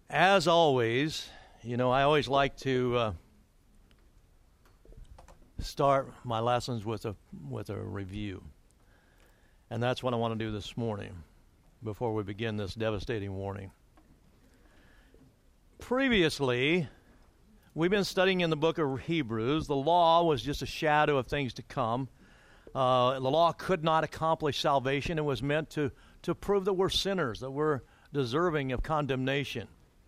As always, I always like to start my lessons with a review. And that's what I want to do this morning before we begin this devastating warning. Previously, we've been studying in the book of Hebrews. The law was just a shadow of things to come. The law could not accomplish salvation. It was meant to prove that we're sinners, that we're deserving of condemnation,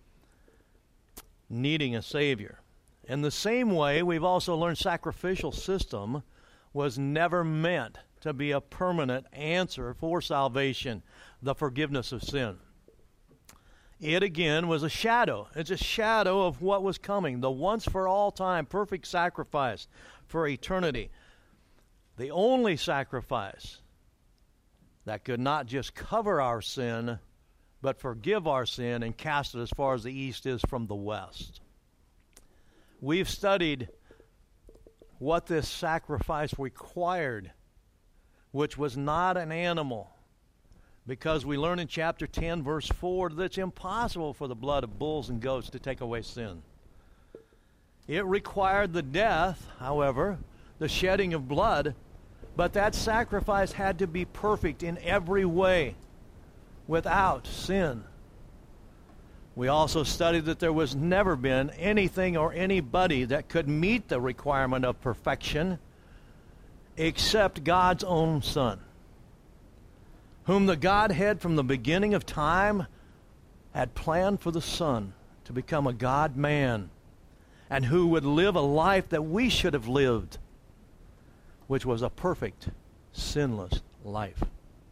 needing a Savior. In the same way, we've also learned sacrificial system was never meant to be a permanent answer for salvation, the forgiveness of sin. It again was a shadow. It's a shadow of what was coming, the once for all time perfect sacrifice for eternity. The only sacrifice that could not just cover our sin, but forgive our sin and cast it as far as the east is from the west. We've studied what this sacrifice required, which was not an animal, because we learn in chapter 10, verse 4, that it's impossible for the blood of bulls and goats to take away sin. It required the death, however, the shedding of blood, but that sacrifice had to be perfect in every way, without sin. We also studied that there was never been anything or anybody that could meet the requirement of perfection except God's own Son, whom the Godhead from the beginning of time had planned for the Son to become a God-man, and who would live a life that we should have lived, which was a perfect, sinless life.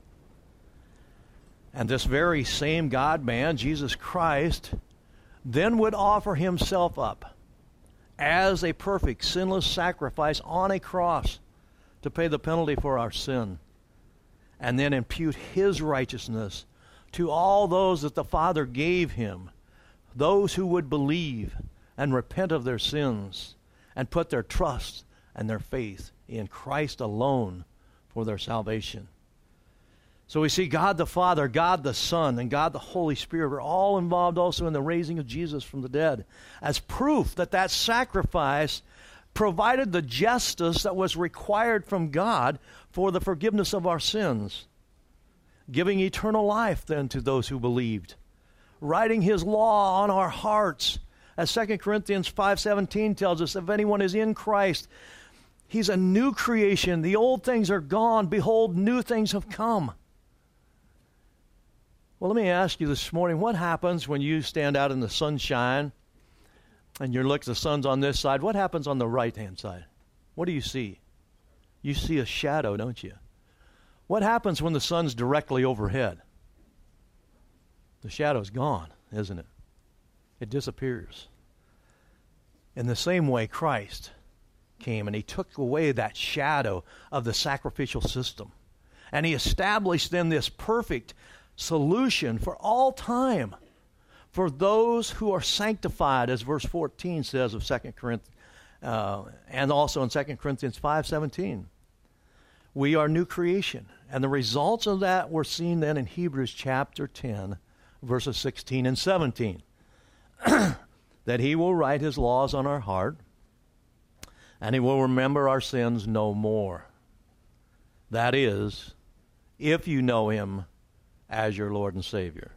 And this very same God-man, Jesus Christ, then would offer himself up as a perfect, sinless sacrifice on a cross to pay the penalty for our sin, and then impute his righteousness to all those that the Father gave him, those who would believe and repent of their sins and put their trust and their faith in Christ alone for their salvation. So we see God the Father, God the Son, and God the Holy Spirit are all involved also in the raising of Jesus from the dead, as proof that that sacrifice provided the justice that was required from God for the forgiveness of our sins, giving eternal life then to those who believed, writing his law on our hearts. As 2 Corinthians 5:17 tells us, if anyone is in Christ, he's a new creation. The old things are gone. Behold, new things have come. Well, let me ask you this morning, what happens when you stand out in the sunshine and you look, the sun's on this side? What happens on the right-hand side? What do you see? You see a shadow, don't you? What happens when the sun's directly overhead? The shadow's gone, isn't it? It disappears. In the same way, Christ came and he took away that shadow of the sacrificial system. And he established then this perfect solution for all time for those who are sanctified, as verse 14 says of 2 Corinthians, and also in 2 Corinthians 5:17. We are new creation. And the results of that were seen then in Hebrews chapter 10, verses 16 and 17. That he will write his laws on our heart, and he will remember our sins no more. That is, if you know him as your Lord and Savior.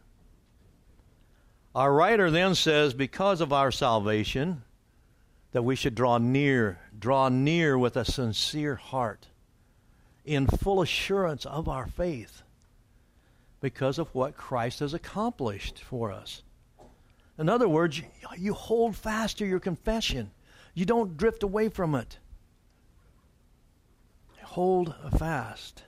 Our writer then says, because of our salvation, that we should draw near with a sincere heart, in full assurance of our faith, because of what Christ has accomplished for us. In other words, you hold fast to your confession. You don't drift away from it. Hold fast.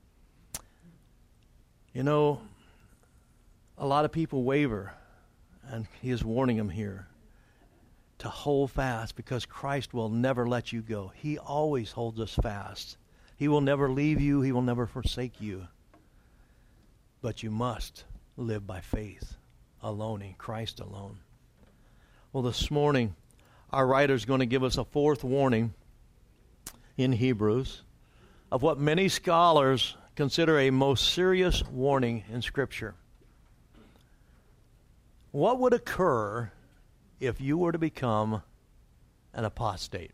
You know, a lot of people waver, and he is warning them here to hold fast, because Christ will never let you go. He always holds us fast. He will never leave you. He will never forsake you. But you must live by faith alone, in Christ alone. Well, this morning, our writer is going to give us a fourth warning in Hebrews of what many scholars consider a most serious warning in Scripture. What would occur if you were to become an apostate?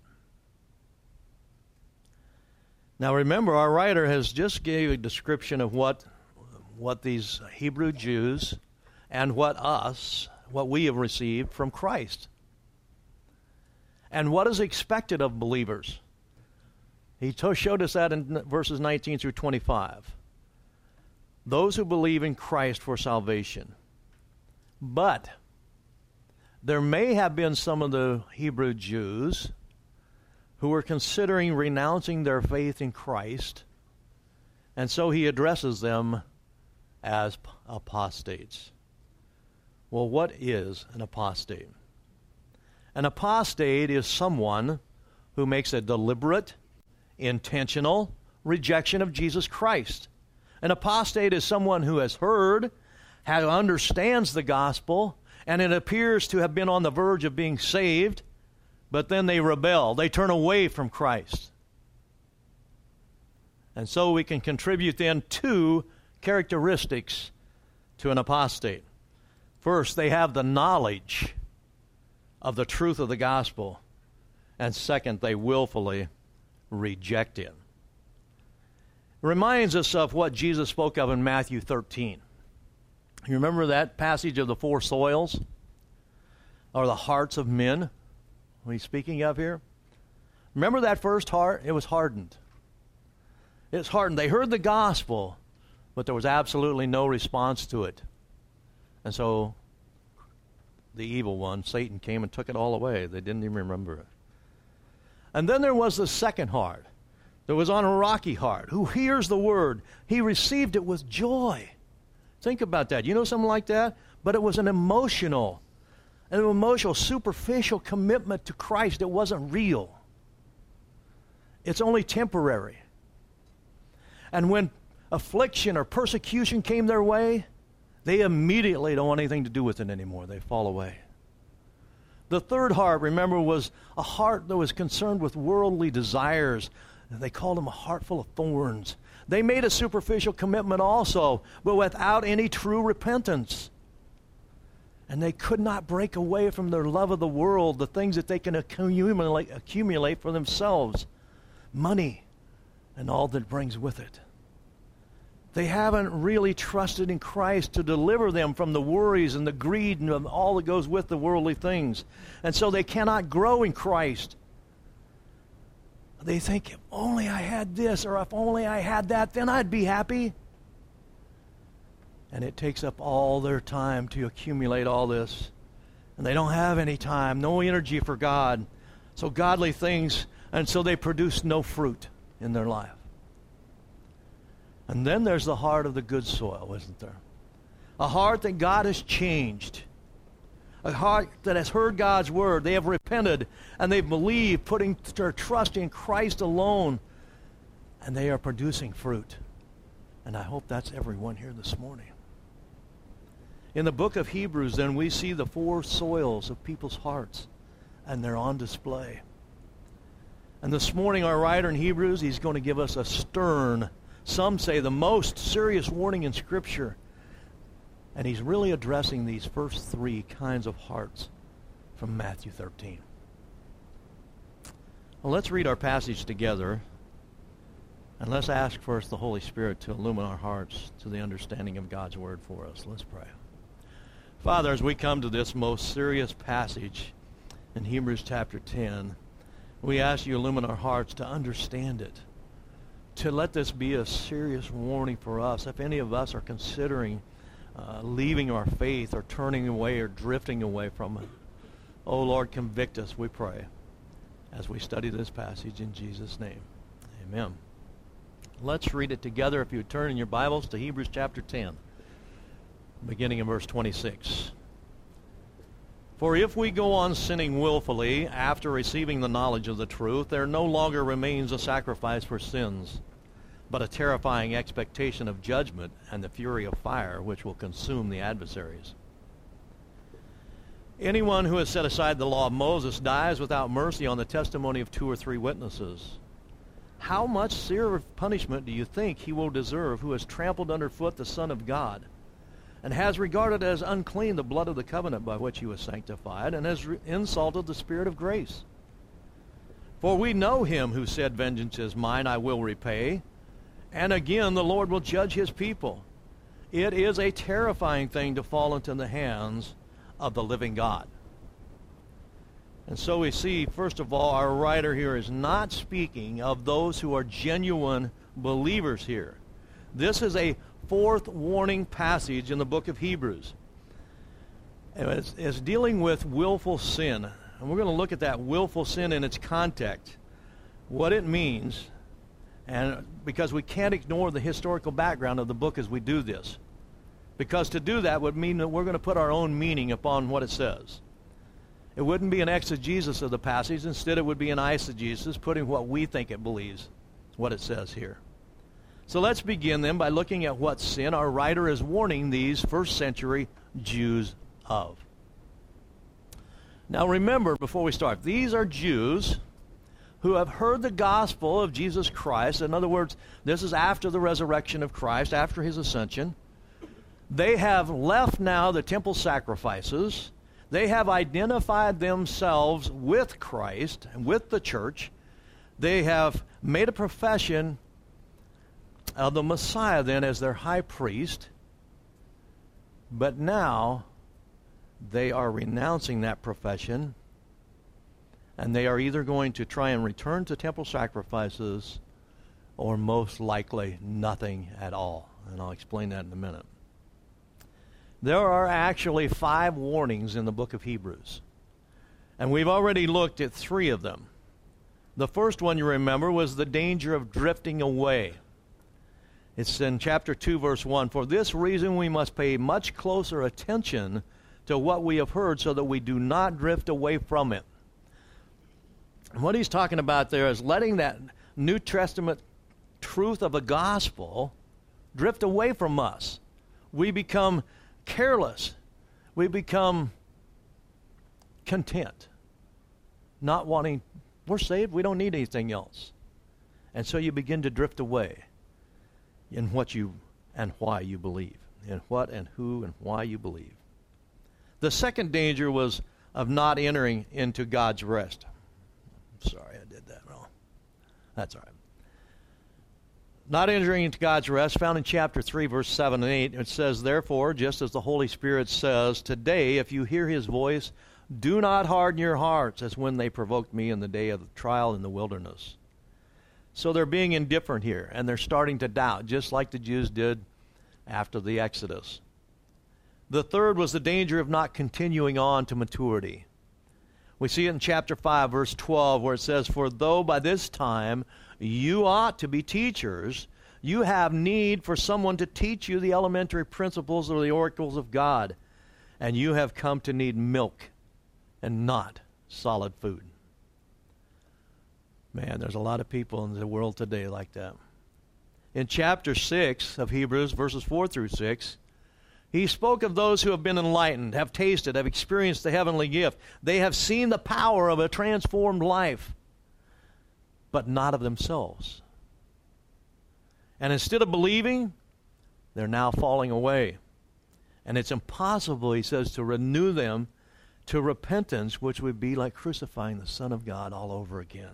Now remember, our writer has just gave a description of what these Hebrew Jews and what we have received from Christ. And what is expected of believers. He showed us that in verses 19 through 25. Those who believe in Christ for salvation. But there may have been some of the Hebrew Jews who were considering renouncing their faith in Christ, and so he addresses them as apostates. Well, what is an apostate? An apostate is someone who makes a deliberate, intentional rejection of Jesus Christ. An apostate is someone who has heard, who understands the gospel, and it appears to have been on the verge of being saved, but then they rebel. They turn away from Christ. And so we can contribute then two characteristics to an apostate. First, they have the knowledge of the truth of the gospel. And second, they willfully reject it. It reminds us of what Jesus spoke of in Matthew 13. You remember that passage of the four soils? Or the hearts of men? What he's speaking of here? Remember that first heart? It was hardened. It's hardened. They heard the gospel, but there was absolutely no response to it. And so the evil one, Satan, came and took it all away. They didn't even remember it. And then there was the second heart. There was on a rocky heart. Who hears the word? He received it with joy. Think about that. You know something like that? But it was an emotional, superficial commitment to Christ. It wasn't real. It's only temporary. And when affliction or persecution came their way, they immediately don't want anything to do with it anymore. They fall away. The third heart, remember, was a heart that was concerned with worldly desires. They called them a heart full of thorns. They made a superficial commitment also, but without any true repentance. And they could not break away from their love of the world, the things that they can accumulate for themselves. Money and all that brings with it. They haven't really trusted in Christ to deliver them from the worries and the greed and all that goes with the worldly things. And so they cannot grow in Christ. They think, if only I had this, or if only I had that, then I'd be happy. And it takes up all their time to accumulate all this. And they don't have any time, no energy for God. So godly things, and so they produce no fruit in their life. And then there's the heart of the good soil, isn't there? A heart that God has changed. A heart that has heard God's word. They have repented and they believe, putting their trust in Christ alone. And they are producing fruit. And I hope that's everyone here this morning. In the book of Hebrews, then, we see the four soils of people's hearts. And they're on display. And this morning, our writer in Hebrews, he's going to give us a stern, some say the most serious warning in Scripture. And he's really addressing these first three kinds of hearts from Matthew 13. Well, let's read our passage together. And let's ask first the Holy Spirit to illumine our hearts to the understanding of God's word for us. Let's pray. Father, as we come to this most serious passage in Hebrews chapter 10, we ask you to illumine our hearts to understand it. To let this be a serious warning for us. If any of us are considering leaving our faith or turning away or drifting away from it, oh Lord, convict us, we pray, as we study this passage in Jesus' name. Amen. Let's read it together. If you would turn in your Bibles to Hebrews chapter 10, beginning in verse 26. For if we go on sinning willfully after receiving the knowledge of the truth, there no longer remains a sacrifice for sins, but a terrifying expectation of judgment and the fury of fire which will consume the adversaries. Anyone who has set aside the law of Moses dies without mercy on the testimony of 2 or 3 witnesses. How much severe punishment do you think he will deserve who has trampled underfoot the Son of God and has regarded as unclean the blood of the covenant by which he was sanctified, and has insulted the Spirit of grace. For we know him who said, Vengeance is mine, I will repay. And again, the Lord will judge his people. It is a terrifying thing to fall into the hands of the living God. And so we see, first of all, our writer here is not speaking of those who are genuine believers here. This is a fourth warning passage in the book of Hebrews. And it's dealing with willful sin. And we're going to look at that willful sin in its context, what it means, and because we can't ignore the historical background of the book as we do this. Because to do that would mean that we're going to put our own meaning upon what it says. It wouldn't be an exegesis of the passage. Instead, it would be an eisegesis, putting what we think it believes, what it says here. So let's begin then by looking at what sin our writer is warning these first century Jews of. Now remember, before we start, these are Jews who have heard the gospel of Jesus Christ. In other words, this is after the resurrection of Christ, after his ascension. They have left now the temple sacrifices. They have identified themselves with Christ and with the church. They have made a profession of the Messiah then as their high priest. But now they are renouncing that profession, and they are either going to try and return to temple sacrifices or most likely nothing at all. And I'll explain that in a minute. There are actually 5 warnings in the book of Hebrews, and we've already looked at 3 of them. The first one, you remember, was the danger of drifting away. It's in chapter 2, verse 1. For this reason we must pay much closer attention to what we have heard so that we do not drift away from it. And what he's talking about there is letting that New Testament truth of the gospel drift away from us. We become careless. We become content. Not wanting, we're saved, we don't need anything else. And so you begin to drift away in what you and why you believe. In what and who and why you believe. The second danger was of not entering into God's rest. Sorry, I did that wrong. That's all right. Not entering into God's rest, found in chapter 3, verse 7 and 8. It says, Therefore, just as the Holy Spirit says, Today, if you hear his voice, do not harden your hearts, as when they provoked me in the day of the trial in the wilderness. So they're being indifferent here, and they're starting to doubt, just like the Jews did after the Exodus. The third was the danger of not continuing on to maturity. We see it in chapter 5, verse 12, where it says, For though by this time you ought to be teachers, you have need for someone to teach you the elementary principles or the oracles of God, and you have come to need milk and not solid food. Man, there's a lot of people in the world today like that. In chapter 6 of Hebrews, verses 4 through 6, he spoke of those who have been enlightened, have tasted, have experienced the heavenly gift. They have seen the power of a transformed life, but not of themselves. And instead of believing, they're now falling away. And it's impossible, he says, to renew them to repentance, which would be like crucifying the Son of God all over again.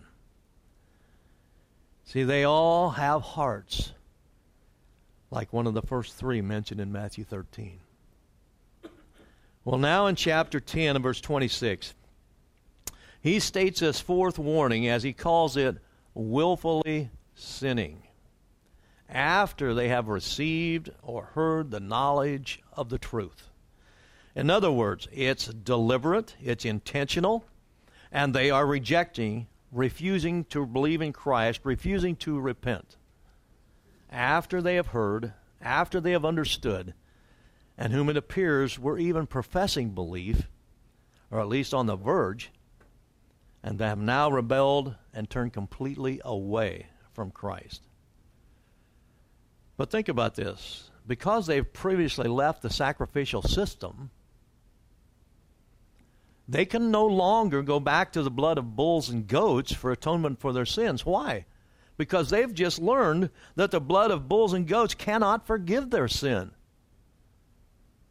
See, they all have hearts like one of the first 3 mentioned in Matthew 13. Well, now in chapter 10 and verse 26, he states this fourth warning as he calls it willfully sinning, after they have received or heard the knowledge of the truth. In other words, it's deliberate, it's intentional, and they are refusing to believe in Christ, refusing to repent. After they have heard, after they have understood, and whom it appears were even professing belief, or at least on the verge, and have now rebelled and turned completely away from Christ. But think about this. Because they've previously left the sacrificial system, they can no longer go back to the blood of bulls and goats for atonement for their sins. Why? Because they've just learned that the blood of bulls and goats cannot forgive their sin.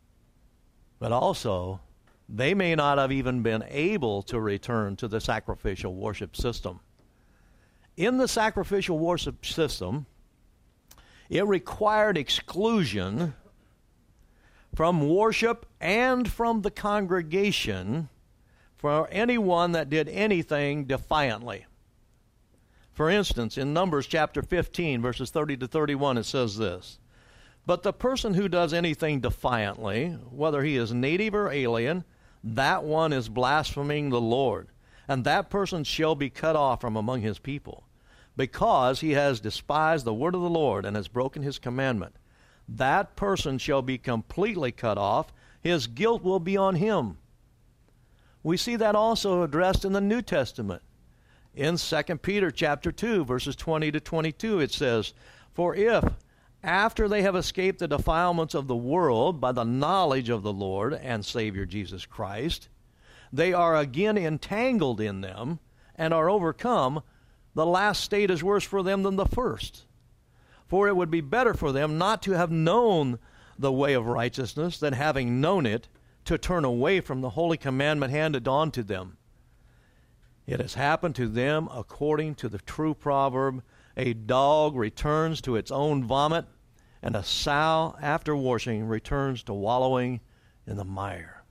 But also, they may not have even been able to return to the sacrificial worship system. In the sacrificial worship system, it required exclusion from worship and from the congregation for anyone that did anything defiantly. For instance, in Numbers chapter 15, verses 30 to 31, it says this: "But the person who does anything defiantly, whether he is native or alien, that one is blaspheming the Lord, and that person shall be cut off from among his people, because he has despised the word of the Lord and has broken his commandment. That person shall be completely cut off. His guilt will be on him." We see that also addressed in the New Testament. In 2 Peter chapter 2, verses 20 to 22, it says, "For if, after they have escaped the defilements of the world by the knowledge of the Lord and Savior Jesus Christ, they are again entangled in them and are overcome, the last state is worse for them than the first. For it would be better for them not to have known the way of righteousness than, having known it, to turn away from the holy commandment handed on to them. It has happened to them according to the true proverb, a dog returns to its own vomit, and a sow after washing returns to wallowing in the mire."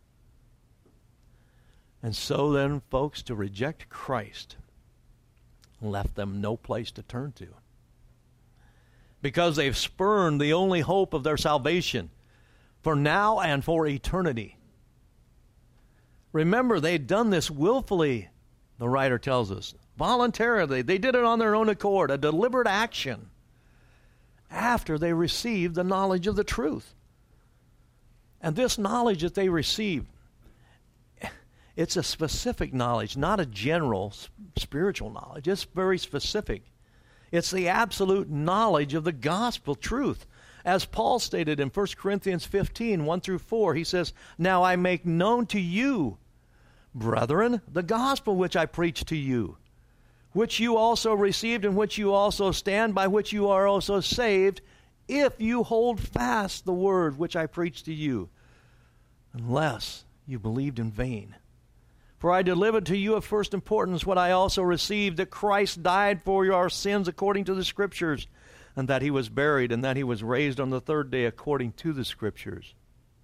And so then, folks, to reject Christ left them no place to turn to, because they've spurned the only hope of their salvation for now and for eternity. Remember, they'd done this willfully, the writer tells us, voluntarily. They did it on their own accord, a deliberate action, after they received the knowledge of the truth. And this knowledge that they received, it's a specific knowledge, not a general spiritual knowledge. It's very specific. It's the absolute knowledge of the gospel truth. As Paul stated in 1 Corinthians 15, 1 through 4, he says, "Now I make known to you, brethren, the gospel which I preached to you, which you also received, in which you also stand, by which you are also saved, if you hold fast the word which I preached to you, unless you believed in vain. For I delivered to you of first importance what I also received, that Christ died for our sins according to the Scriptures, and that he was buried, and that he was raised on the third day according to the Scriptures."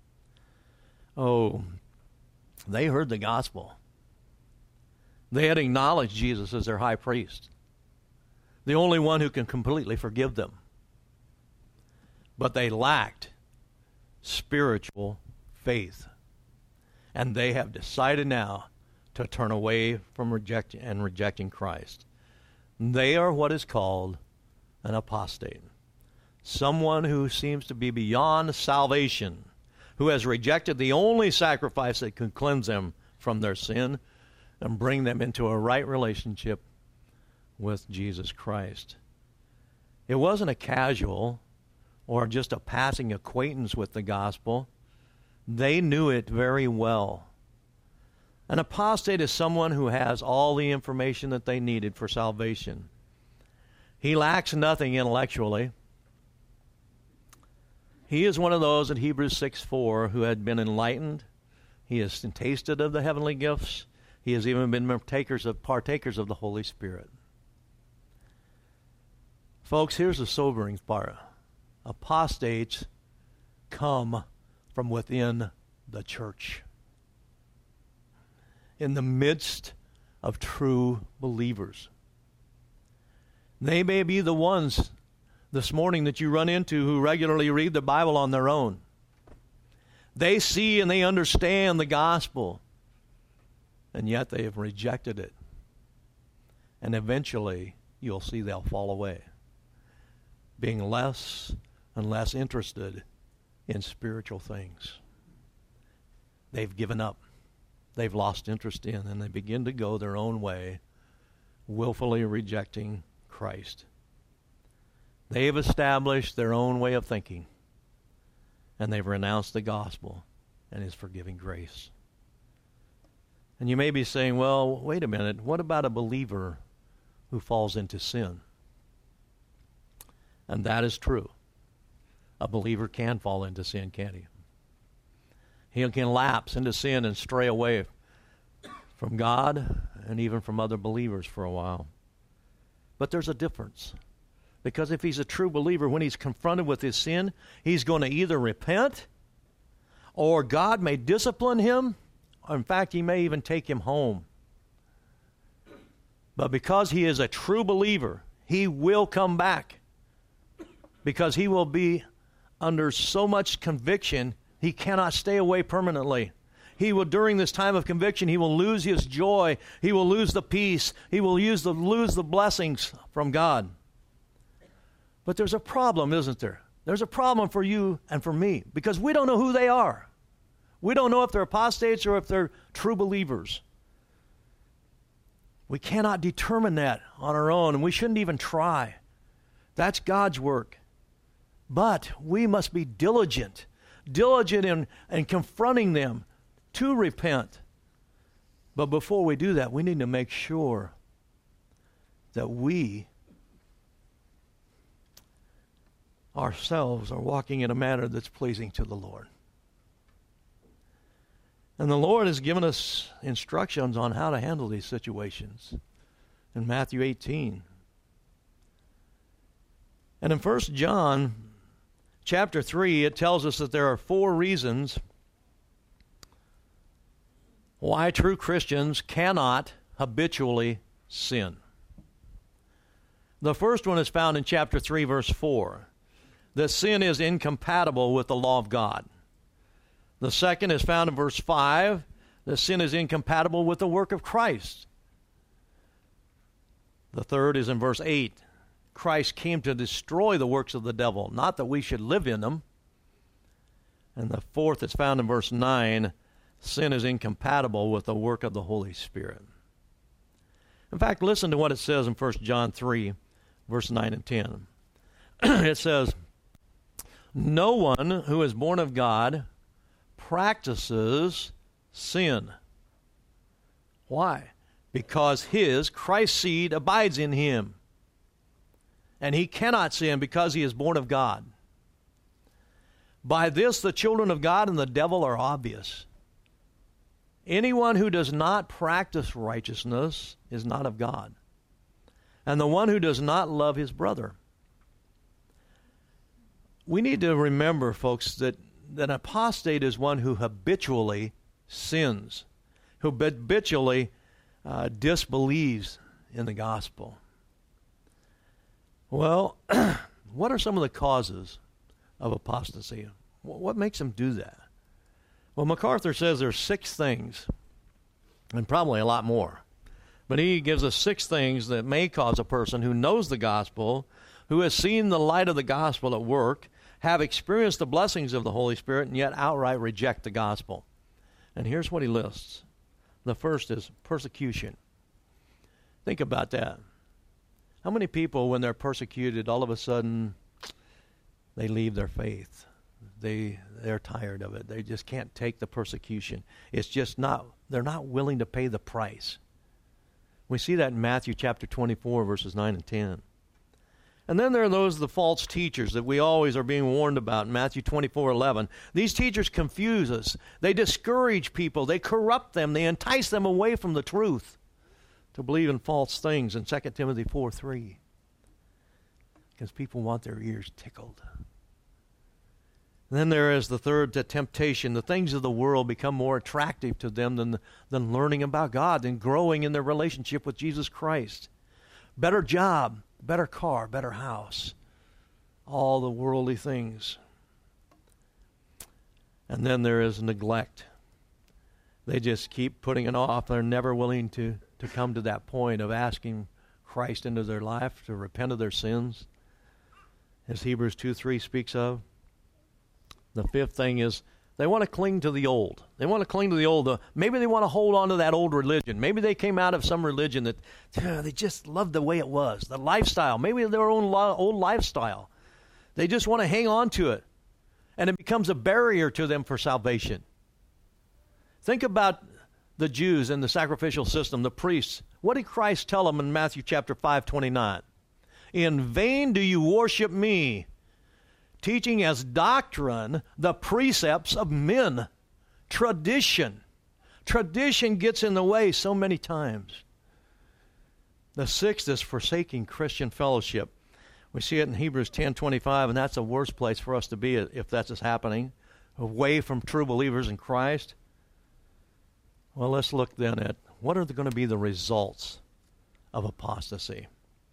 Oh, they heard the gospel. They had acknowledged Jesus as their high priest, the only one who can completely forgive them. But they lacked spiritual faith. And they have decided now to turn away from rejecting Christ. They are what is called an apostate, someone who seems to be beyond salvation, who has rejected the only sacrifice that can cleanse them from their sin and bring them into a right relationship with Jesus Christ. It wasn't a casual or just a passing acquaintance with the gospel. They knew it very well. An apostate is someone who has all the information that they needed for salvation. He lacks nothing intellectually. He is one of those in Hebrews 6:4 who had been enlightened. He has tasted of the heavenly gifts. He has even been partakers of the Holy Spirit. Folks, here's the sobering part. Apostates come from within the church, in the midst of true believers. They may be the ones this morning that you run into who regularly read the Bible on their own. They see and they understand the gospel, and yet they have rejected it. And eventually, you'll see they'll fall away, being less and less interested in spiritual things. They've given up. They've lost interest in, and they begin to go their own way, willfully rejecting Christ. They've established their own way of thinking, and they've renounced the gospel and his forgiving grace. And you may be saying, well, wait a minute, what about a believer who falls into sin? And that is true. A believer can fall into sin, can't he? He can lapse into sin and stray away from God and even from other believers for a while. But there's a difference. Because if he's a true believer, when he's confronted with his sin, he's going to either repent, or God may discipline him, or in fact, he may even take him home. But because he is a true believer, he will come back. Because he will be under so much conviction, he cannot stay away permanently. He will, during this time of conviction, he will lose his joy. He will lose the peace. He will lose the blessings from God. But there's a problem, isn't there? There's a problem for you and for me, because we don't know who they are. We don't know if they're apostates or if they're true believers. We cannot determine that on our own, and we shouldn't even try. That's God's work. But we must be diligent in confronting them to repent. But before we do that, we need to make sure that we ourselves are walking in a manner that's pleasing to the Lord. And the Lord has given us instructions on how to handle these situations in Matthew 18. And in 1 John chapter 3, it tells us that there are 4 reasons why true Christians cannot habitually sin. The first one is found in chapter 3, verse 4. That sin is incompatible with the law of God. The second is found in verse 5. That sin is incompatible with the work of Christ. The third is in verse 8. Christ came to destroy the works of the devil, not that we should live in them. And the fourth is found in verse 9. Sin is incompatible with the work of the Holy Spirit. In fact, listen to what it says in 1 John 3, verse 9 and 10. It says, "No one who is born of God practices sin." Why? Because Christ's seed abides in him. And he cannot sin because he is born of God. By this the children of God and the devil are obvious. Anyone who does not practice righteousness is not of God, and the one who does not love his brother. We need to remember, folks, that an apostate is one who habitually sins, who habitually disbelieves in the gospel. Well, what are some of the causes of apostasy? What makes them do that? Well, MacArthur says there's 6 things, and probably a lot more. But he gives us 6 things that may cause a person who knows the gospel, who has seen the light of the gospel at work, have experienced the blessings of the Holy Spirit, and yet outright reject the gospel. And here's what he lists. The first is persecution. Think about that. How many people, when they're persecuted, all of a sudden they leave their faith? They're tired of it. They just can't take the persecution. It's just they're not willing to pay the price. We see that in Matthew chapter 24, verses 9 and 10. And then there are the false teachers that we always are being warned about in Matthew 24:11. These teachers confuse us. They discourage people. They corrupt them. They entice them away from the truth to believe in false things in 2 Timothy 4:3. Because people want their ears tickled. And then there is the third, the temptation. The things of the world become more attractive to them than learning about God, than growing in their relationship with Jesus Christ. Better job, better car, better house. All the worldly things. And then there is neglect. They just keep putting it off. They're never willing to come to that point of asking Christ into their life, to repent of their sins, as Hebrews 2:3 speaks of. The fifth thing is they want to cling to the old. They want to cling to the old. Maybe they want to hold on to that old religion. Maybe they came out of some religion that they just loved the way it was, the lifestyle, maybe their own old lifestyle. They just want to hang on to it, and it becomes a barrier to them for salvation. Think about the Jews in the sacrificial system, the priests. What did Christ tell them in Matthew chapter 5:29? "In vain do you worship me, teaching as doctrine the precepts of men." tradition. Tradition gets in the way so many times. The sixth is forsaking Christian fellowship. We see it in Hebrews 10:25, and that's the worst place for us to be if that's happening, away from true believers in Christ. Well, let's look then at what are going to be the results of apostasy.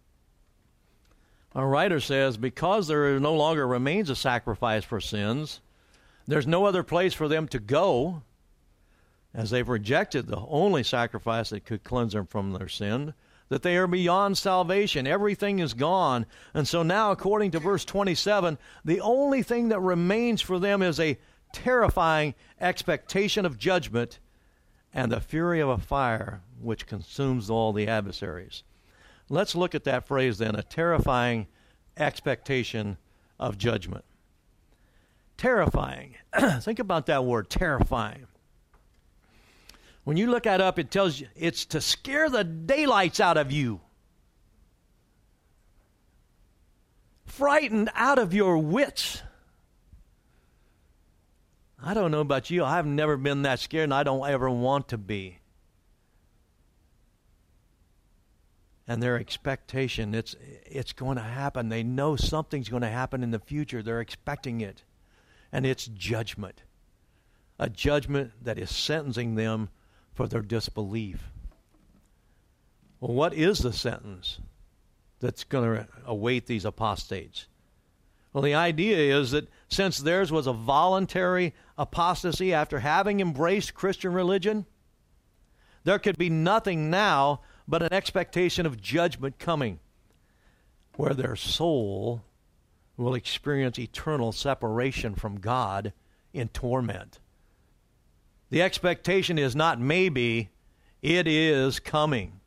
Our writer says, because there no longer remains a sacrifice for sins, there's no other place for them to go, as they've rejected the only sacrifice that could cleanse them from their sin, that they are beyond salvation. Everything is gone. And so now, according to verse 27, the only thing that remains for them is a terrifying expectation of judgment and the fury of a fire which consumes all the adversaries. Let's look at that phrase then, a terrifying expectation of judgment. Terrifying. Think about that word, terrifying. When you look that up, it tells you it's to scare the daylights out of you. Frightened out of your wits. I don't know about you. I've never been that scared, and I don't ever want to be. And their expectation, it's going to happen. They know something's going to happen in the future. They're expecting it. And it's judgment. A judgment that is sentencing them for their disbelief. Well, what is the sentence that's going to await these apostates? Well, the idea is that since theirs was a voluntary apostasy after having embraced Christian religion, there could be nothing now but an expectation of judgment coming, where their soul will experience eternal separation from God in torment. The expectation is not maybe, it is coming.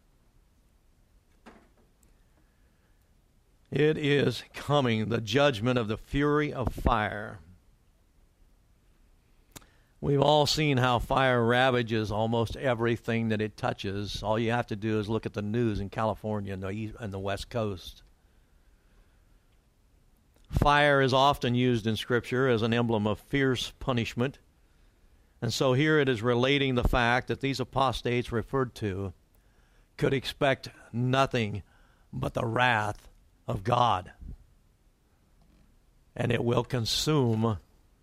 It is coming, the judgment of the fury of fire. We've all seen how fire ravages almost everything that it touches. All you have to do is look at the news in California and the West Coast. Fire is often used in Scripture as an emblem of fierce punishment. And so here it is relating the fact that these apostates referred to could expect nothing but the wrath of God. And it will consume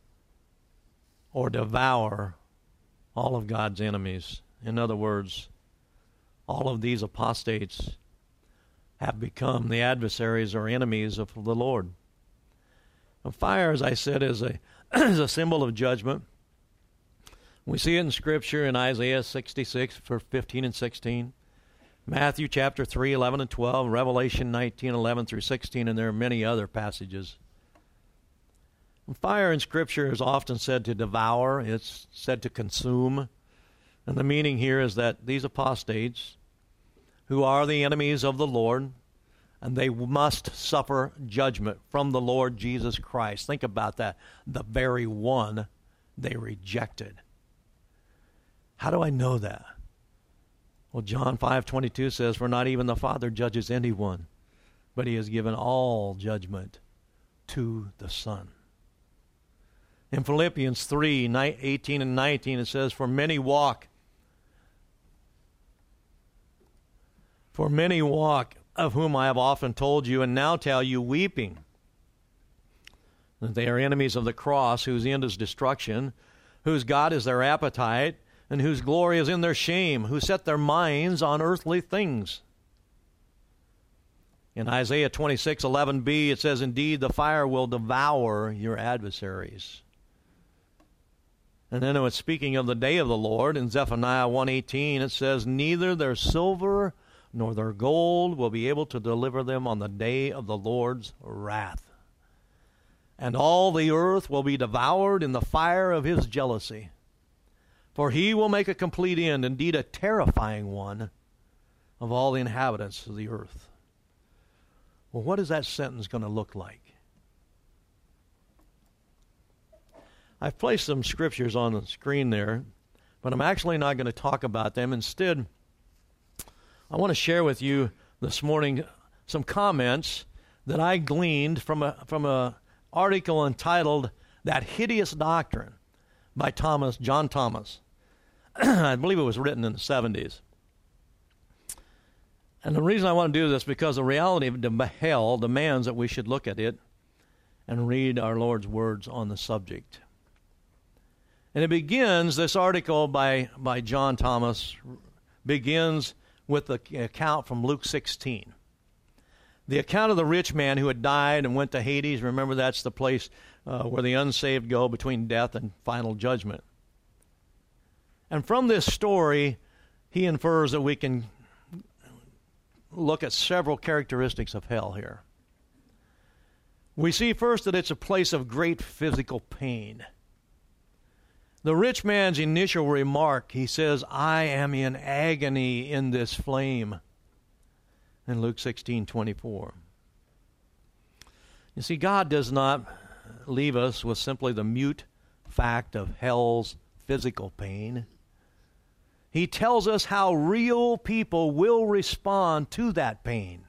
or devour all of God's enemies. In other words, all of these apostates have become the adversaries or enemies of the Lord. And fire, as I said, is a symbol of judgment. We see it in Scripture in Isaiah 66, verse 15 and 16. Matthew chapter 3, 11 and 12. Revelation 19, 11 through 16. And there are many other passages. Fire in Scripture is often said to devour. It's said to consume. And the meaning here is that these apostates, who are the enemies of the Lord, and they must suffer judgment from the Lord Jesus Christ. Think about that. The very one they rejected. How do I know that? Well, John 5:22 says, "For not even the Father judges anyone, but he has given all judgment to the Son." In Philippians 3, 18 and 19, it says, For many walk, of whom I have often told you, and now tell you, weeping, that they are enemies of the cross, whose end is destruction, whose God is their appetite, and whose glory is in their shame, who set their minds on earthly things. In Isaiah 26:11b, it says, Indeed, the fire will devour your adversaries. And then it's speaking of the day of the Lord. In Zephaniah 1:18, it says, Neither their silver nor their gold will be able to deliver them on the day of the Lord's wrath. And all the earth will be devoured in the fire of his jealousy. For he will make a complete end, indeed a terrifying one, of all the inhabitants of the earth. Well, what is that sentence going to look like? I've placed some scriptures on the screen there, but I'm actually not going to talk about them. Instead, I want to share with you this morning some comments that I gleaned from a article entitled, That Hideous Doctrine, by John Thomas. I believe it was written in the 70s. And the reason I want to do this is because the reality of hell demands that we should look at it and read our Lord's words on the subject. And it begins, this article by John Thomas begins with the account from Luke 16. The account of the rich man who had died and went to Hades. Remember, that's the place where the unsaved go between death and final judgment. And from this story, he infers that we can look at several characteristics of hell here. We see first that it's a place of great physical pain. The rich man's initial remark, he says, I am in agony in this flame, in Luke 16:24. You see, God does not leave us with simply the mute fact of hell's physical pain. He tells us how real people will respond to that pain.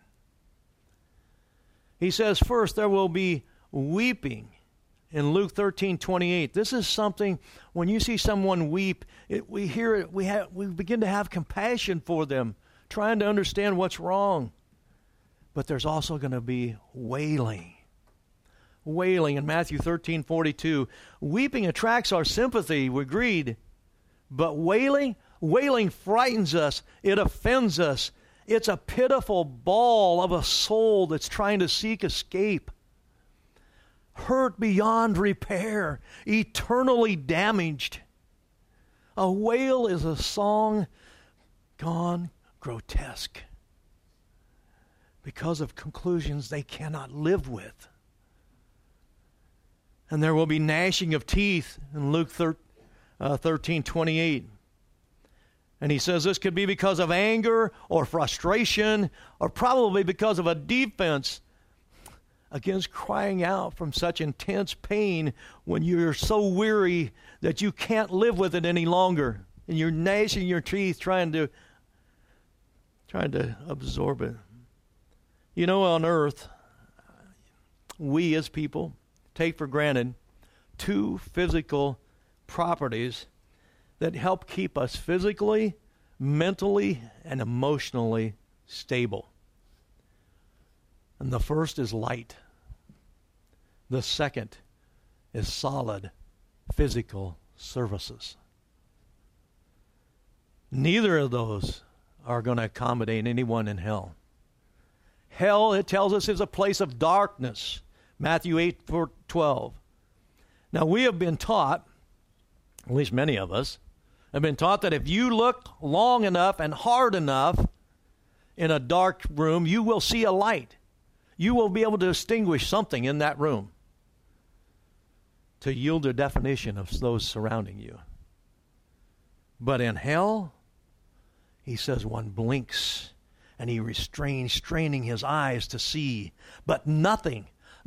He says, first, there will be weeping in Luke 13:28. This is something, when you see someone weep, we hear it, we begin to have compassion for them, trying to understand what's wrong. But there's also going to be wailing. Wailing in Matthew 13:42. Weeping attracts our sympathy, we agreed. But wailing frightens us. It offends us. It's a pitiful bawl of a soul that's trying to seek escape. Hurt beyond repair, eternally damaged. A wail is a song gone grotesque because of conclusions they cannot live with. And there will be gnashing of teeth in Luke 13:28. And he says this could be because of anger or frustration or probably because of a defense against crying out from such intense pain when you're so weary that you can't live with it any longer. And you're gnashing your teeth trying to absorb it. You know, on earth, we as people take for granted two physical properties that help keep us physically, mentally, and emotionally stable. And the first is light. The second is solid physical services. Neither of those are going to accommodate anyone in hell. Hell, it tells us, is a place of darkness. Matthew 8:12. Now, we have been taught, at least many of us, have been taught that if you look long enough and hard enough in a dark room, you will see a light. You will be able to distinguish something in that room to yield a definition of those surrounding you. But in hell, he says one blinks and he restrains, straining his eyes to see. But nothing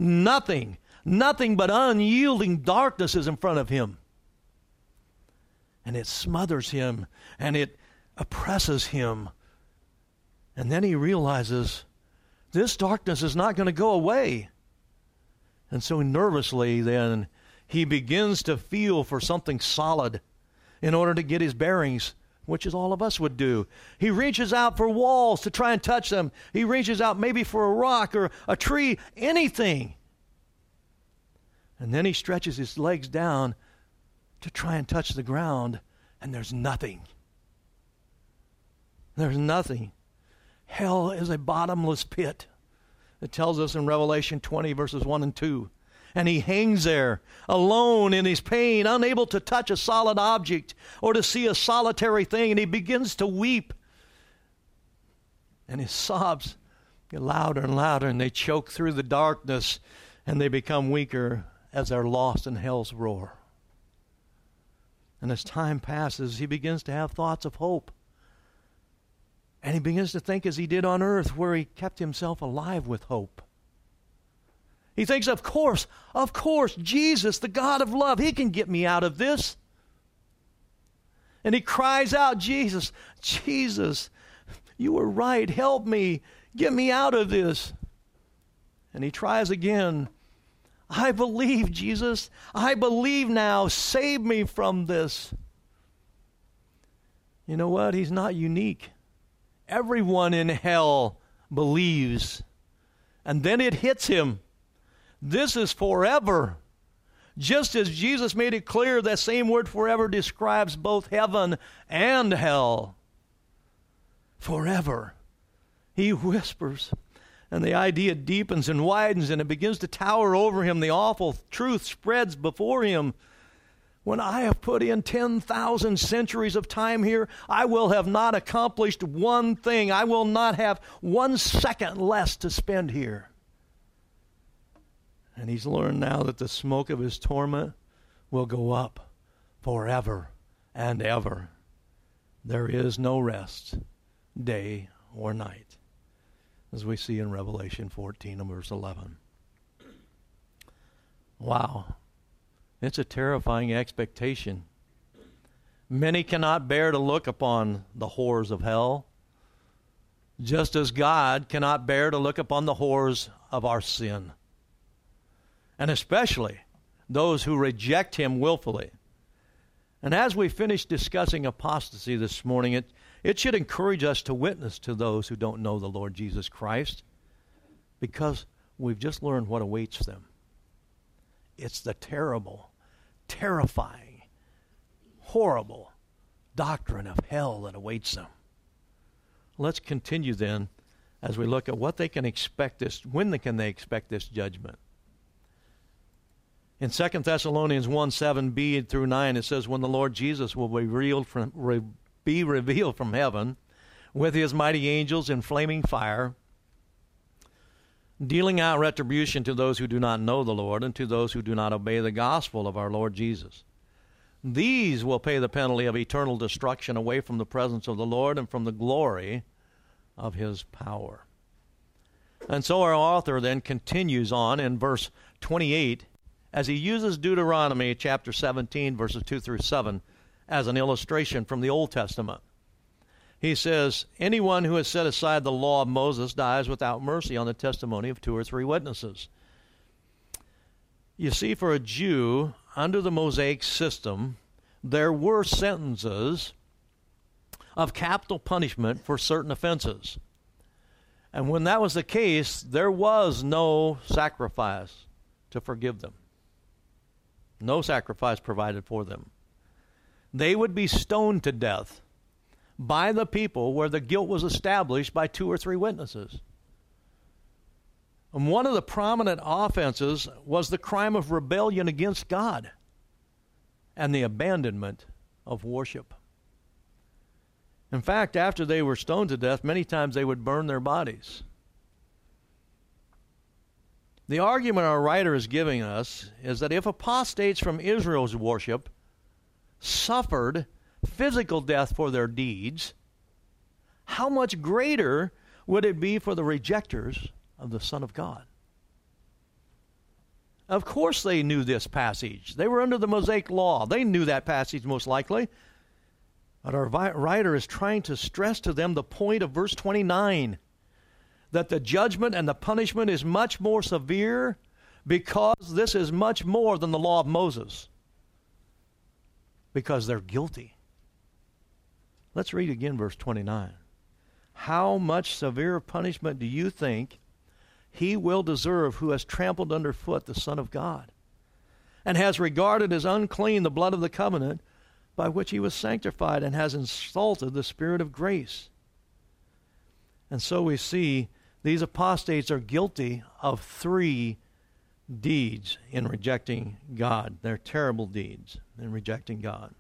but unyielding darkness is in front of him. And it smothers him and it oppresses him. And then he realizes this darkness is not going to go away. And so nervously then he begins to feel for something solid in order to get his bearings, which is all of us would do. He reaches out for walls to try and touch them. He reaches out maybe for a rock or a tree, anything. And then he stretches his legs down to try and touch the ground, and there's nothing. There's nothing. Hell is a bottomless pit. It tells us in Revelation 20, verses 1 and 2. And he hangs there, alone in his pain, unable to touch a solid object or to see a solitary thing, and he begins to weep. And his sobs get louder and louder, and they choke through the darkness, and they become weaker as they're lost in hell's roar. And as time passes, he begins to have thoughts of hope. And he begins to think as he did on earth, where he kept himself alive with hope. He thinks, of course, Jesus, the God of love, he can get me out of this. And he cries out, Jesus, you were right, help me, get me out of this. And he tries again, I believe, Jesus. I believe now. Save me from this. You know what? He's not unique. Everyone in hell believes. And then it hits him. This is forever. Just as Jesus made it clear, that same word forever describes both heaven and hell. Forever. He whispers, and the idea deepens and widens, and it begins to tower over him. The awful truth spreads before him. When I have put in 10,000 centuries of time here, I will have not accomplished one thing. I will not have 1 second less to spend here. And he's learned now that the smoke of his torment will go up forever and ever. There is no rest, day or night, as we see in Revelation 14 and verse 11. Wow. It's a terrifying expectation. Many cannot bear to look upon the horrors of hell, just as God cannot bear to look upon the horrors of our sin. And especially those who reject him willfully. And as we finish discussing apostasy this morning, it should encourage us to witness to those who don't know the Lord Jesus Christ, because we've just learned what awaits them. It's the terrible, terrifying, horrible doctrine of hell that awaits them. Let's continue then as we look at what they can expect when can they expect this judgment. In 2 Thessalonians 1:7b through 9, it says, when the Lord Jesus will be revealed from heaven with his mighty angels in flaming fire, dealing out retribution to those who do not know the Lord and to those who do not obey the gospel of our Lord Jesus. These will pay the penalty of eternal destruction away from the presence of the Lord and from the glory of his power. And so our author then continues on in verse 28 as he uses Deuteronomy chapter 17, verses 2 through 7 as an illustration from the Old Testament. He says, anyone who has set aside the law of Moses dies without mercy on the testimony of 2 or 3 witnesses. You see, for a Jew, under the Mosaic system, there were sentences of capital punishment for certain offenses. And when that was the case, there was no sacrifice to forgive them. No sacrifice provided for them. They would be stoned to death by the people where the guilt was established by 2 or 3 witnesses. And one of the prominent offenses was the crime of rebellion against God and the abandonment of worship. In fact, after they were stoned to death, many times they would burn their bodies. The argument our writer is giving us is that if apostates from Israel's worship suffered physical death for their deeds, how much greater would it be for the rejectors of the Son of God? Of course they knew this passage. They were under the Mosaic law. They knew that passage most likely. But our writer is trying to stress to them the point of verse 29, that the judgment and the punishment is much more severe because this is much more than the law of Moses. Because they're guilty. Let's read again verse 29. How much severe punishment do you think he will deserve who has trampled underfoot the Son of God and has regarded as unclean the blood of the covenant by which he was sanctified and has insulted the Spirit of grace? And so we see these apostates are guilty of 3 deeds in rejecting God. They're terrible deeds in rejecting God.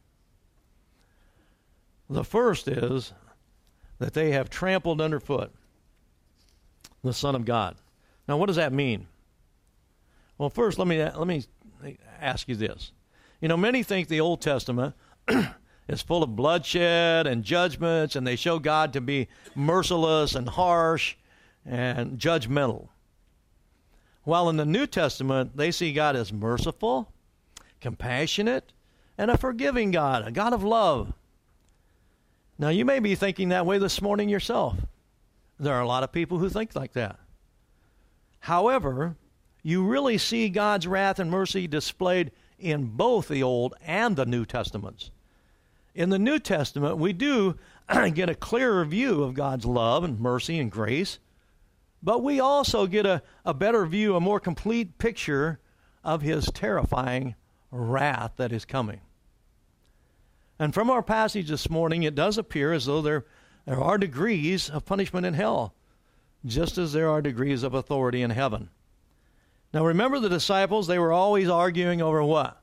The first is that they have trampled underfoot the Son of God. Now, what does that mean? Well, first, let me ask you this. You know, many think the Old Testament is full of bloodshed and judgments, and they show God to be merciless and harsh and judgmental. While in the New Testament, they see God as merciful, compassionate, and a forgiving God, a God of love. Now, you may be thinking that way this morning yourself. There are a lot of people who think like that. However, you really see God's wrath and mercy displayed in both the Old and the New Testaments. In the New Testament, we do get a clearer view of God's love and mercy and grace, but we also get a better view, a more complete picture of his terrifying wrath that is coming. And from our passage this morning, it does appear as though there are degrees of punishment in hell, just as there are degrees of authority in heaven. Now remember the disciples, they were always arguing over what?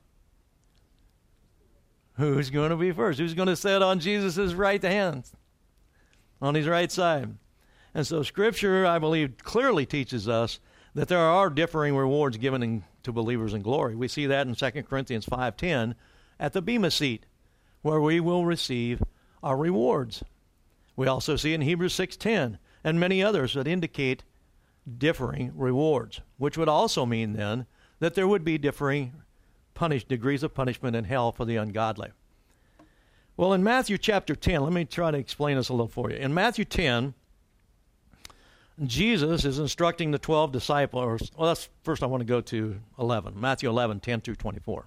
Who's going to be first? Who's going to sit on Jesus' right hand? On his right side. And so Scripture, I believe, clearly teaches us that there are differing rewards given to believers in glory. We see that in 2 Corinthians 5:10 at the Bema seat, where we will receive our rewards. We also see it in Hebrews 6:10 and many others that indicate differing rewards, which would also mean then that there would be differing degrees of punishment in hell for the ungodly. Well, in Matthew chapter 10, let me try to explain this a little for you. In Matthew 10, Jesus is instructing the 12 disciples. Well, first I want to go to 11, Matthew 11, 10 through 24.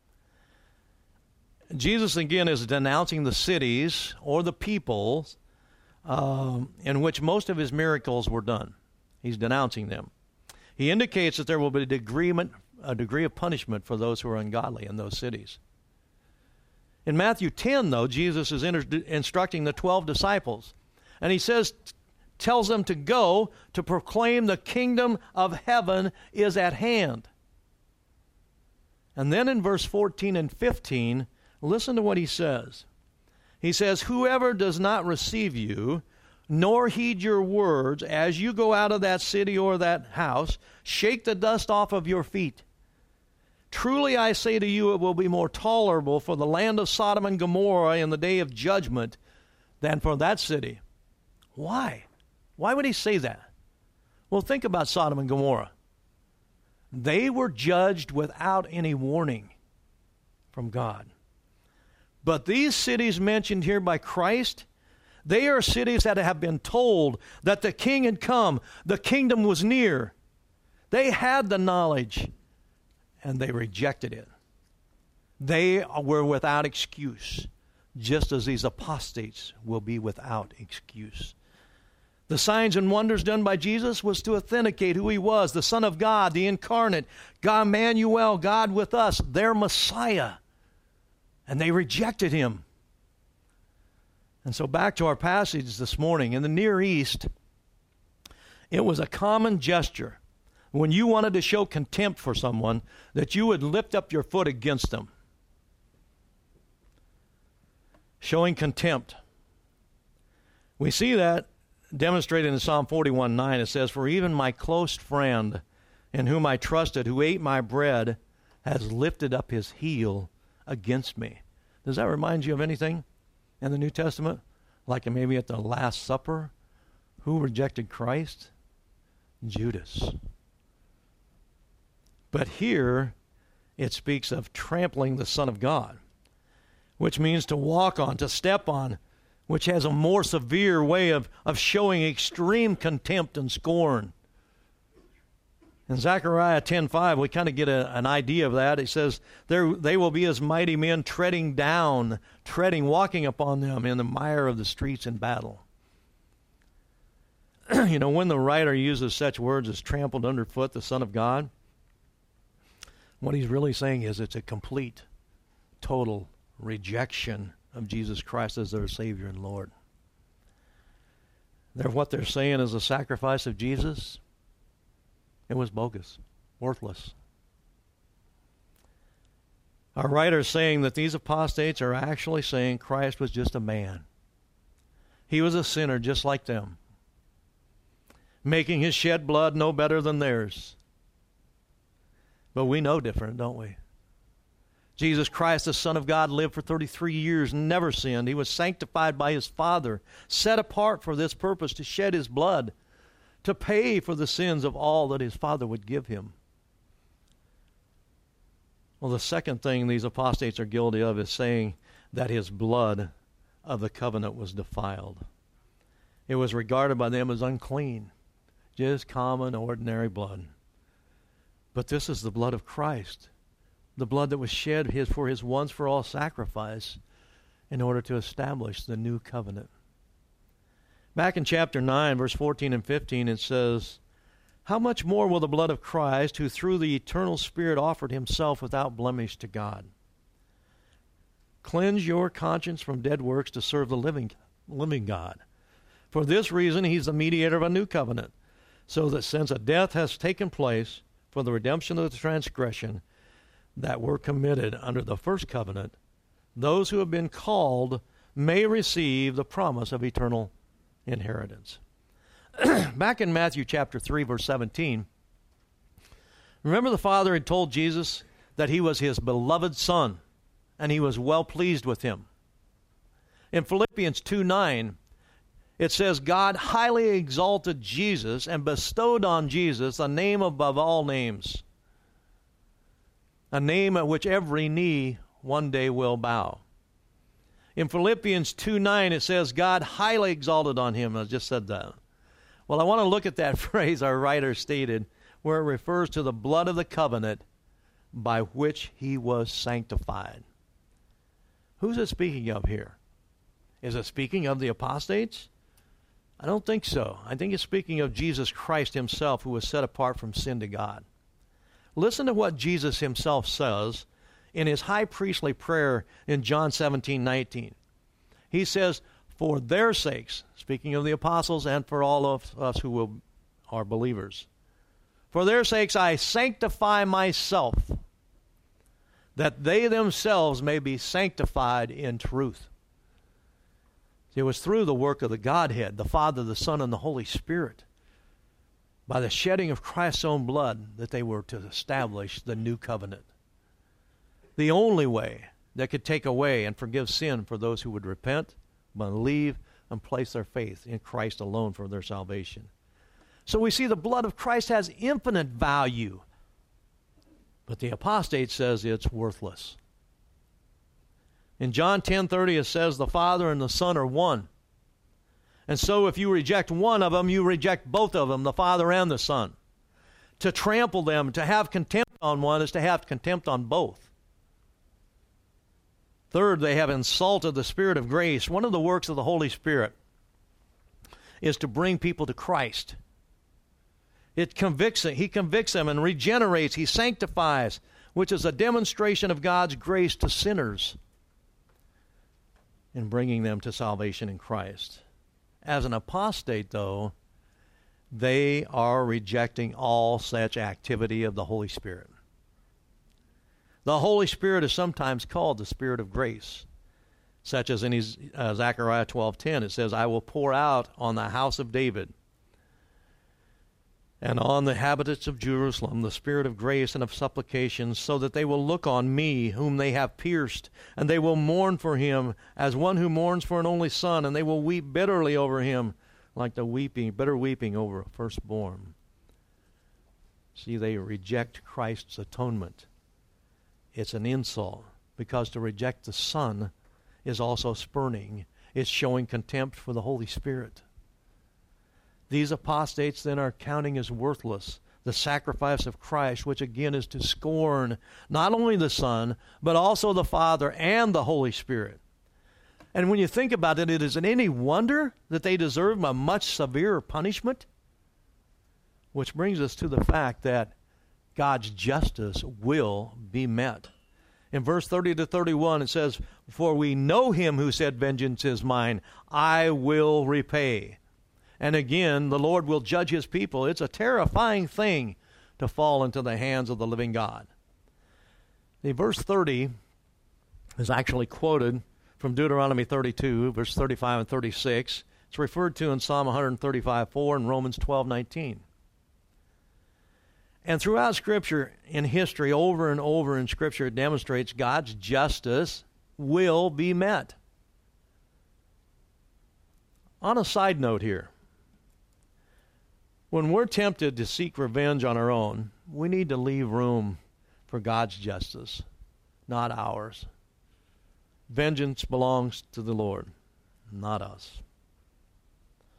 Jesus again is denouncing the cities or the people in which most of his miracles were done. He's denouncing them. He indicates that there will be a degree of punishment for those who are ungodly in those cities. In Matthew 10, though, Jesus is instructing the 12 disciples, and he tells them to go to proclaim the kingdom of heaven is at hand. And then in verse 14 and 15, listen to what he says. He says, "Whoever does not receive you, nor heed your words, as you go out of that city or that house, shake the dust off of your feet. Truly I say to you, it will be more tolerable for the land of Sodom and Gomorrah in the day of judgment than for that city." Why? Why would he say that? Well, think about Sodom and Gomorrah. They were judged without any warning from God. But these cities mentioned here by Christ, they are cities that have been told that the king had come, the kingdom was near. They had the knowledge, and they rejected it. They were without excuse, just as these apostates will be without excuse. The signs and wonders done by Jesus was to authenticate who he was, the Son of God, the incarnate, God Emmanuel, God with us, their Messiah. And they rejected him. And so back to our passage this morning. In the Near East, it was a common gesture when you wanted to show contempt for someone that you would lift up your foot against them. Showing contempt. We see that demonstrated in Psalm 41:9. It says, "For even my close friend in whom I trusted, who ate my bread, has lifted up his heel against me." Does that remind you of anything in the New Testament? Like maybe at the Last Supper? Who rejected Christ? Judas. But here it speaks of trampling the Son of God, which means to walk on, to step on, which has a more severe way of showing extreme contempt and scorn. In Zechariah 10:5, we kind of get an idea of that. It says, they will be as mighty men walking upon them in the mire of the streets in battle. You know, when the writer uses such words as trampled underfoot the Son of God, what he's really saying is it's a complete, total rejection of Jesus Christ as their Savior and Lord. What they're saying is the sacrifice of Jesus, it was bogus, worthless. Our writer is saying that these apostates are actually saying Christ was just a man. He was a sinner just like them, making his shed blood no better than theirs. But we know different, don't we? Jesus Christ, the Son of God, lived for 33 years, never sinned. He was sanctified by his Father, set apart for this purpose, to shed his blood, to pay for the sins of all that his Father would give him. Well, the second thing these apostates are guilty of is saying that his blood of the covenant was defiled. It was regarded by them as unclean, just common, ordinary blood. But this is the blood of Christ, the blood that was shed for his once-for-all sacrifice in order to establish the new covenant. Back in chapter 9, verse 14 and 15, it says, "How much more will the blood of Christ, who through the eternal Spirit offered himself without blemish to God, cleanse your conscience from dead works to serve the living God? For this reason he's the mediator of a new covenant, so that since a death has taken place for the redemption of the transgression that were committed under the first covenant, those who have been called may receive the promise of eternal inheritance." Back in Matthew chapter 3, verse 17, remember the Father had told Jesus that he was his beloved Son, and he was well pleased with him. In Philippians 2:9, it says, "God highly exalted Jesus and bestowed on Jesus a name above all names, a name at which every knee one day will bow." In Philippians 2:9, it says, "God highly exalted on him." I just said that. Well, I want to look at that phrase our writer stated, where it refers to the blood of the covenant by which he was sanctified. Who's it speaking of here? Is it speaking of the apostates? I don't think so. I think it's speaking of Jesus Christ himself, who was set apart from sin to God. Listen to what Jesus himself says in his high priestly prayer in John 17:19. He says, "For their sakes," speaking of the apostles and for all of us who are believers, "for their sakes I sanctify myself, that they themselves may be sanctified in truth." It was through the work of the Godhead, the Father, the Son, and the Holy Spirit, by the shedding of Christ's own blood, that they were to establish the new covenant. The only way that could take away and forgive sin for those who would repent, believe, and place their faith in Christ alone for their salvation. So we see the blood of Christ has infinite value, but the apostate says it's worthless. In John 10:30 it says the Father and the Son are one. And so if you reject one of them, you reject both of them, the Father and the Son. To trample them, to have contempt on one, is to have contempt on both. Third, they have insulted the Spirit of grace. One of the works of the Holy Spirit is to bring people to Christ. It convicts them. He convicts them and regenerates. He sanctifies, which is a demonstration of God's grace to sinners in bringing them to salvation in Christ. As an apostate, though, they are rejecting all such activity of the Holy Spirit. The Holy Spirit is sometimes called the Spirit of grace, such as in Zechariah 12:10. It says, "I will pour out on the house of David and on the inhabitants of Jerusalem the Spirit of grace and of supplication, so that they will look on me, whom they have pierced, and they will mourn for him as one who mourns for an only son, and they will weep bitterly over him, like the bitter weeping over a firstborn." See, they reject Christ's atonement. It's an insult, because to reject the Son is also spurning. It's showing contempt for the Holy Spirit. These apostates then are counting as worthless the sacrifice of Christ, which again is to scorn not only the Son, but also the Father and the Holy Spirit. And when you think about it, it isn't any wonder that they deserve a much severer punishment. Which brings us to the fact that God's justice will be met. In verse 30 to 31, it says, "For we know him who said, 'Vengeance is mine, I will repay.'" And again, the Lord will judge his people. It's a terrifying thing to fall into the hands of the living God. The verse 30 is actually quoted from Deuteronomy 32, verse 35 and 36. It's referred to in Psalm 135:4 and Romans 12:19. And throughout Scripture, in history, over and over in Scripture, it demonstrates God's justice will be met. On a side note here, when we're tempted to seek revenge on our own, we need to leave room for God's justice, not ours. Vengeance belongs to the Lord, not us.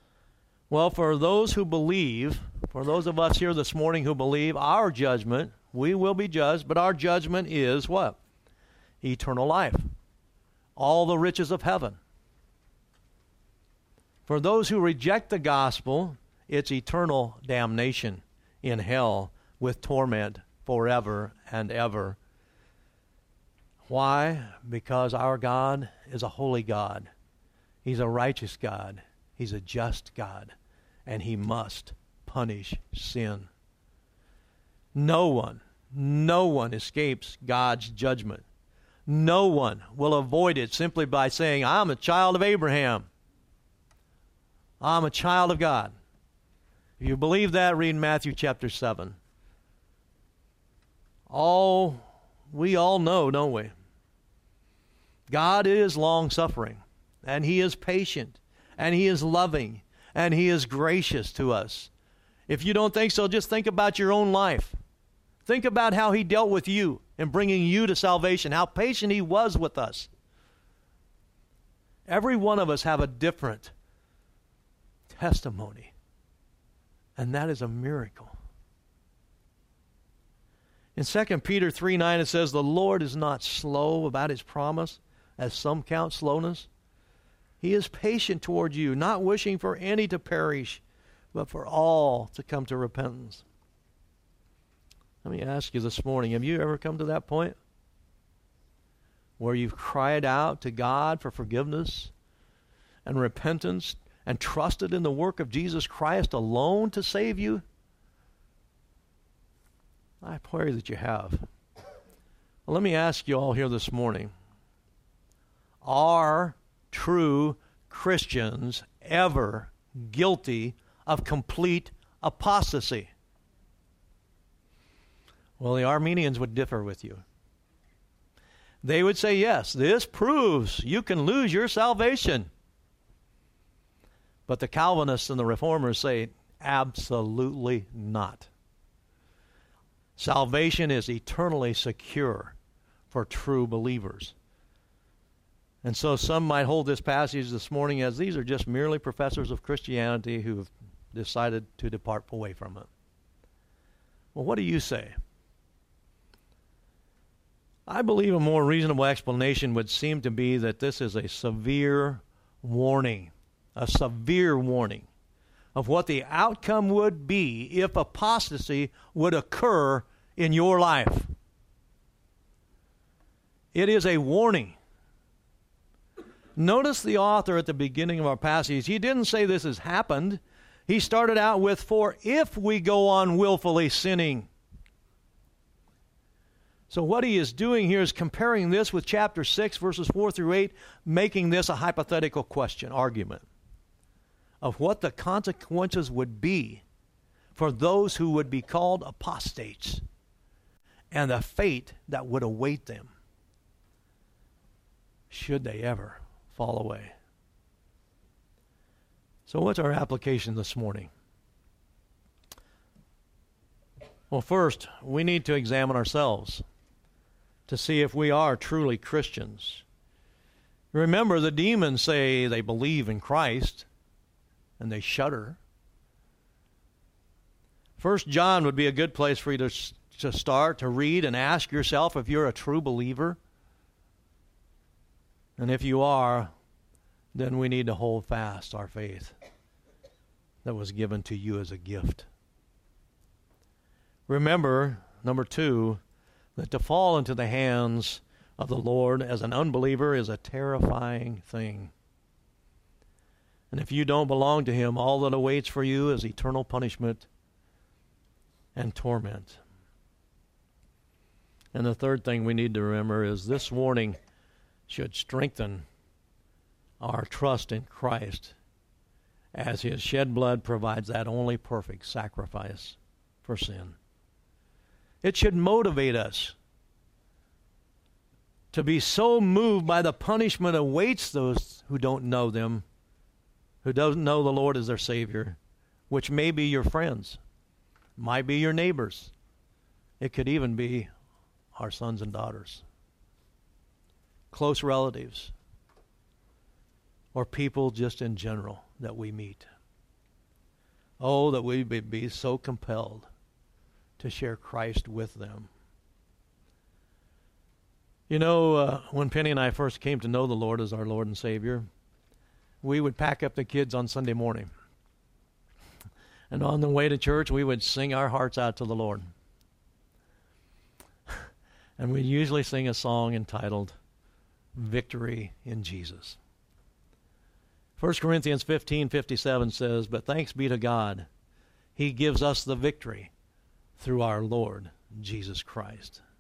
Well, for those who believe, for those of us here this morning who believe, our judgment We will be judged, but our judgment is what? Eternal life. All the riches of heaven. For those who reject the gospel, it's eternal damnation in hell with torment forever and ever. Why? Because our God is a holy God. He's a righteous God. He's a just God. And He must punish sin. No one escapes God's judgment. No one will avoid it simply by saying, I'm a child of Abraham. I'm a child of God. If you believe that, read Matthew chapter 7. We all know, don't we? God is long-suffering, and He is patient, and He is loving, and He is gracious to us. If you don't think so, just think about your own life. Think about how He dealt with you in bringing you to salvation, how patient He was with us. Every one of us have a different testimony, and that is a miracle. In 2 Peter 3:9 it says, the Lord is not slow about His promise, as some count slowness. He is patient toward you, not wishing for any to perish, but for all to come to repentance. Let me ask you this morning, have you ever come to that point where you've cried out to God for forgiveness and repentance and trusted in the work of Jesus Christ alone to save you? I pray that you have. Well, let me ask you all here this morning, are true Christians ever guilty of complete apostasy? Well, the Armenians would differ with you. They would say, yes, this proves you can lose your salvation. But the Calvinists and the Reformers say, absolutely not. Salvation is eternally secure for true believers. And so some might hold this passage this morning as these are just merely professors of Christianity who have decided to depart away from it. Well, what do you say? I believe a more reasonable explanation would seem to be that this is a severe warning of what the outcome would be if apostasy would occur in your life. It is a warning. Notice the author at the beginning of our passage. He didn't say this has happened. He started out with, for if we go on willfully sinning. So what he is doing here is comparing this with chapter 6, verses 4 through 8, making this a hypothetical argument of what the consequences would be for those who would be called apostates and the fate that would await them should they ever fall away. So what's our application this morning? Well, first, we need to examine ourselves to see if we are truly Christians. Remember, the demons say they believe in Christ, and they shudder. 1 John would be a good place for you to start, to read and ask yourself if you're a true believer. And if you are, then we need to hold fast our faith that was given to you as a gift. Remember, number 2, that to fall into the hands of the Lord as an unbeliever is a terrifying thing. And if you don't belong to Him, all that awaits for you is eternal punishment and torment. And the third thing we need to remember is this warning should strengthen our trust in Christ, as His shed blood provides that only perfect sacrifice for sin. It should motivate us to be so moved by the punishment awaits those who don't know them, who don't know the Lord as their Savior, which may be your friends, might be your neighbors. It could even be our sons and daughters, close relatives, or people just in general that we meet. Oh, that we would be so compelled to share Christ with them. You know, when Penny and I first came to know the Lord as our Lord and Savior, we would pack up the kids on Sunday morning. And on the way to church, we would sing our hearts out to the Lord. And we usually sing a song entitled, Victory in Jesus. 1 Corinthians 15:57 says, "But thanks be to God, He gives us the victory through our Lord Jesus Christ."